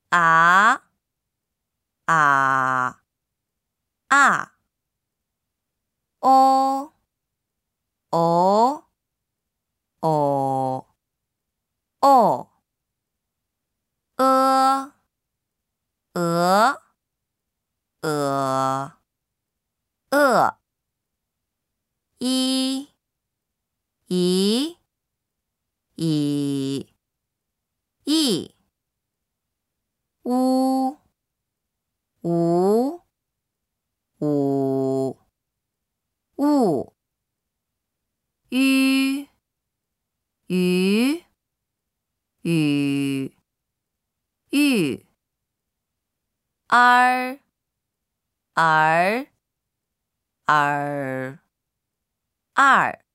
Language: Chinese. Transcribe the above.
啊啊啊哦哦哦哦鹅鹅鹅一一一一乌无五物鱼鱼雨玉儿儿儿二